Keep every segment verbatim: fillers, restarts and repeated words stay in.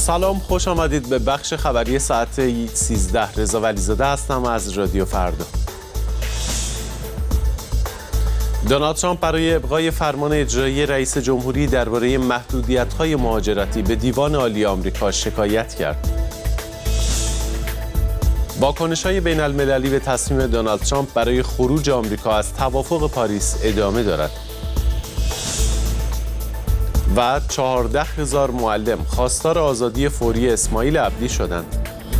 سلام، خوش آمدید به بخش خبری ساعت سیزده. رضا ولیزاده هستم از رادیو فردا. دونالد ترامپ برای ابقای فرمان اجرایی رئیس جمهوری درباره محدودیت‌های مهاجرتی به دیوان عالی آمریکا شکایت کرد. واکنش‌های بین‌المللی به تصمیم دونالد ترامپ برای خروج آمریکا از توافق پاریس ادامه دارد. و چهارده هزار معلم خواستار آزادی فوری اسماعیل عبدی شدند.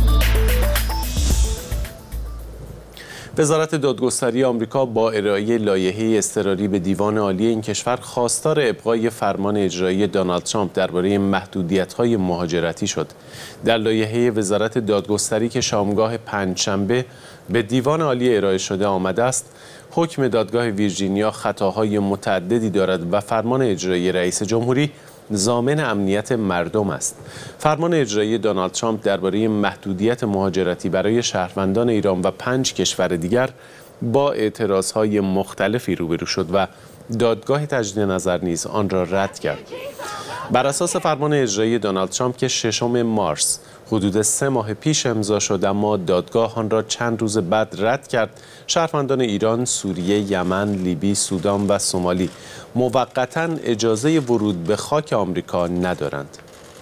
وزارت دادگستری آمریکا با ارائه لایحه اضطراری به دیوان عالی این کشور خواستار ابقای فرمان اجرایی دونالد ترامپ درباره محدودیت‌های مهاجرتی شد. در لایحه وزارت دادگستری که شامگاه پنجشنبه به دیوان عالی ارائه شده آمده است، حکم دادگاه ویرجینیا خطاهای متعددی دارد و فرمان اجرایی رئیس جمهوری ضامن امنیت مردم است. فرمان اجرایی دونالد ترامپ درباره محدودیت مهاجرتی برای شهروندان ایران و پنج کشور دیگر با اعتراضهای مختلفی روبرو شد و دادگاه تجدید نظر نیز آن را رد کرد. بر اساس فرمان اجرایی دونالد ترامپ که ششم مارس حدود سه ماه پیش امضا شد اما دادگاه آن را چند روز بعد رد کرد، شهروندان ایران، سوریه، یمن، لیبی، سودان و سومالی موقتاً اجازه ورود به خاک آمریکا ندارند.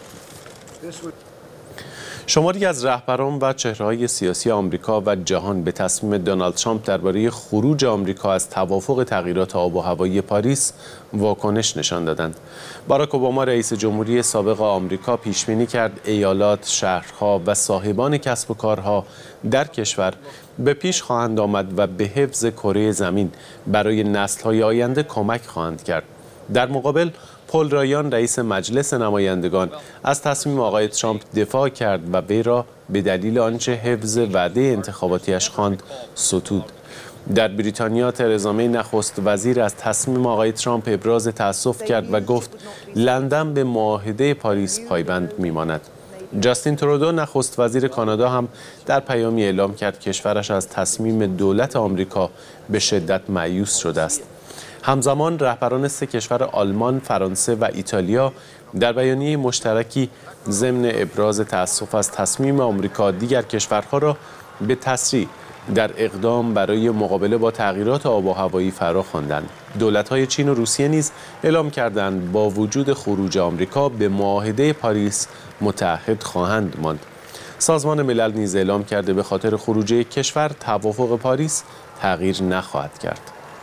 شماری از رهبران و چهره‌های سیاسی آمریکا و جهان به تصمیم دونالد ترامپ درباره خروج آمریکا از توافق تغییرات آب و هوایی پاریس واکنش نشان دادند. باراک اوباما رئیس جمهوری سابق آمریکا پیش‌بینی کرد ایالات، شهرها و صاحبان کسب و کارها در کشور به پیش خواهند آمد و به حفظ کره زمین برای نسل‌های آینده کمک خواهند کرد. در مقابل پل رایان رئیس مجلس نمایندگان از تصمیم آقای ترامپ دفاع کرد و وی را به دلیل آنچه حفظ وعده انتخاباتیش خواند ستود. در بریتانیا ترزا می نخست وزیر از تصمیم آقای ترامپ ابراز تأسف کرد و گفت لندن به معاهده پاریس پایبند میماند. جاستین ترودو نخست وزیر کانادا هم در پیامی اعلام کرد کشورش از تصمیم دولت آمریکا به شدت مایوس شده است. همزمان رهبران سه کشور آلمان، فرانسه و ایتالیا در بیانیه مشترکی ضمن ابراز تأسف از تصمیم آمریکا دیگر کشورها را به تسریع در اقدام برای مقابله با تغییرات آب و هوایی فرا خواندند. دولت‌های چین و روسیه نیز اعلام کردند با وجود خروج آمریکا به معاهده پاریس متعهد خواهند ماند. سازمان ملل نیز اعلام کرده به خاطر خروج یک کشور توافق پاریس تغییر نخواهد کرد.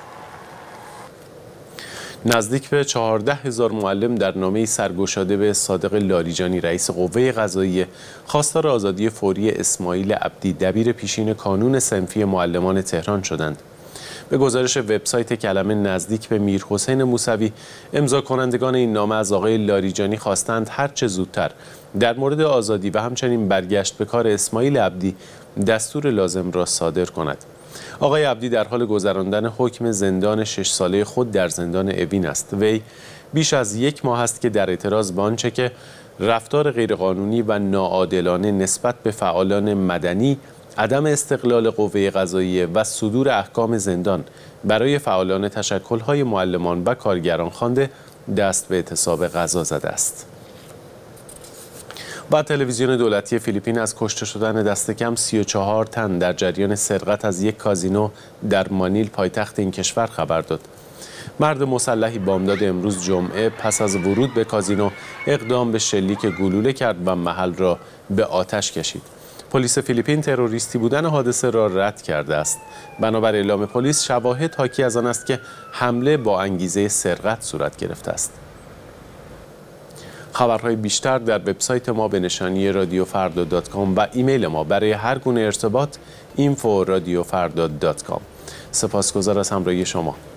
نزدیک به چهارده هزار معلم در نامه‌ای سرگشاده به صادق لاریجانی رئیس قوه قضاییه خواستار آزادی فوری اسماعیل عبدی دبیر پیشین کانون صنفی معلمان تهران شدند. به گزارش وبسایت کلمه نزدیک به میرحسین موسوی، امضا کنندگان این نامه از آقای لاریجانی خواستند هر چه زودتر در مورد آزادی و همچنین برگشت به کار اسماعیل عبدی دستور لازم را صادر کند. آقای عبدی در حال گذراندن حکم زندان شش ساله خود در زندان اوین است. وی بیش از یک ماه است که در اعتراض به آنچه که رفتار غیرقانونی و ناعادلانه نسبت به فعالان مدنی، عدم استقلال قوه قضاییه و صدور احکام زندان برای فعالان تشکل‌های معلمان و کارگران خوانده دست به اعتصاب غذا زده است. و تلویزیون دولتی فیلیپین از کشته شدن دست کم سی و چهار تن در جریان سرقت از یک کازینو در مانیل پایتخت این کشور خبر داد. مرد مسلحی بامداد امروز جمعه پس از ورود به کازینو اقدام به شلیک گلوله کرد و محل را به آتش کشید. پلیس فیلیپین تروریستی بودن حادثه را رد کرده است. بنابر اعلام پلیس شواهد حاکی از آن است که حمله با انگیزه سرقت صورت گرفته است. خبرهای بیشتر در وبسایت ما به نشانی رادیو فردا دات کام و ایمیل ما برای هر گونه ارتباط اینفو رادیو فردا دات کام. سپاسگزار از همراهی شما.